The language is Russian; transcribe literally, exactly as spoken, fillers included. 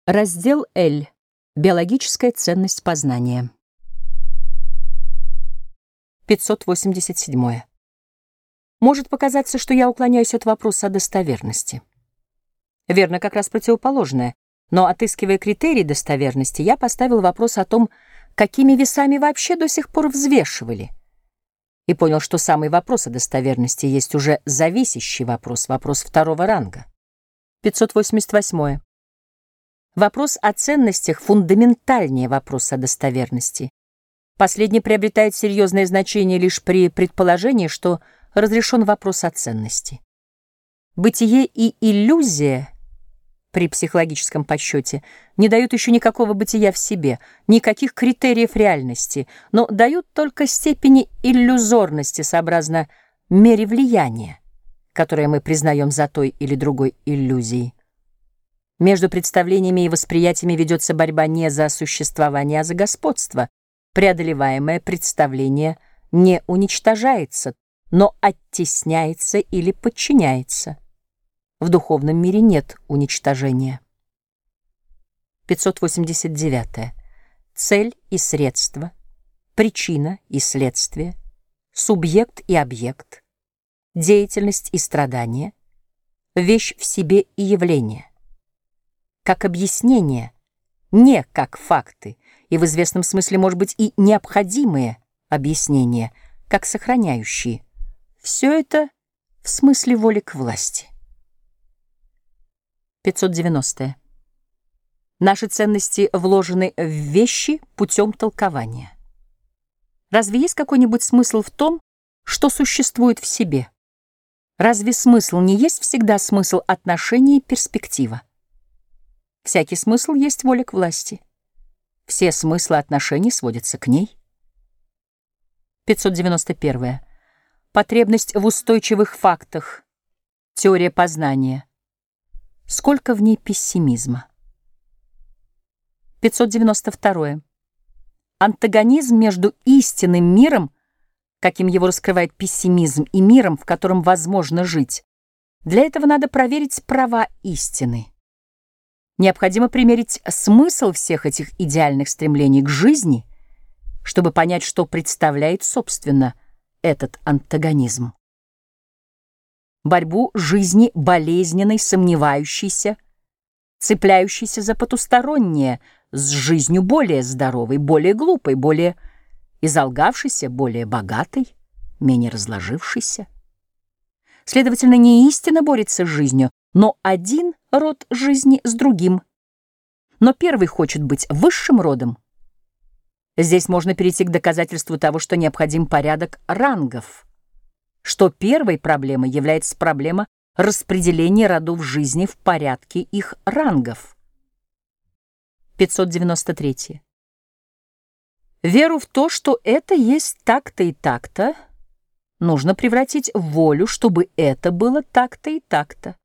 Раздел Л. Биологическая ценность познания. пятьсот восемьдесят семь. Может показаться, что я уклоняюсь от вопроса о достоверности. Верно, как раз противоположное. Но, отыскивая критерии достоверности, я поставил вопрос о том, какими весами вообще до сих пор взвешивали. И понял, что самый вопрос о достоверности есть уже зависящий вопрос, вопрос второго ранга. пятьсот восемьдесят восемь. Вопрос о ценностях фундаментальнее вопроса о достоверности. Последний приобретает серьезное значение лишь при предположении, что разрешен вопрос о ценности. Бытие и иллюзия при психологическом подсчете не дают еще никакого бытия в себе, никаких критериев реальности, но дают только степени иллюзорности сообразно мере влияния, которое мы признаем за той или другой иллюзией. Между представлениями и восприятиями ведется борьба не за существование, а за господство. Преодолеваемое представление не уничтожается, но оттесняется или подчиняется. В духовном мире нет уничтожения. пятьсот восемьдесят девять. Цель и средство, причина и следствие, субъект и объект, деятельность и страдание, вещь в себе и явление. Как объяснение, не как факты, и в известном смысле, может быть, и необходимые объяснения, как сохраняющие. Все это в смысле воли к власти. пятьсот девяностое. Наши ценности вложены в вещи путем толкования. Разве есть какой-нибудь смысл в том, что существует в себе? Разве смысл не есть всегда смысл отношения и перспектива? Всякий смысл есть воля к власти. Все смыслы отношений сводятся к ней. пятьсот девяносто один. Потребность в устойчивых фактах. Теория познания. Сколько в ней пессимизма. пятьсот девяносто два. Антагонизм между истинным миром, каким его раскрывает пессимизм, и миром, в котором возможно жить. Для этого надо проверить права истины. Необходимо примерить смысл всех этих идеальных стремлений к жизни, чтобы понять, что представляет, собственно, этот антагонизм. Борьбу жизни болезненной, сомневающейся, цепляющейся за потустороннее, с жизнью более здоровой, более глупой, более изолгавшейся, более богатой, менее разложившейся. Следовательно, не истина борется с жизнью, но один род жизни с другим. Но первый хочет быть высшим родом. Здесь можно перейти к доказательству того, что необходим порядок рангов, что первой проблемой является проблема распределения родов жизни в порядке их рангов. пятьсот девяносто три. Веру в то, что это есть так-то и так-то, нужно превратить в волю, чтобы это было так-то и так-то.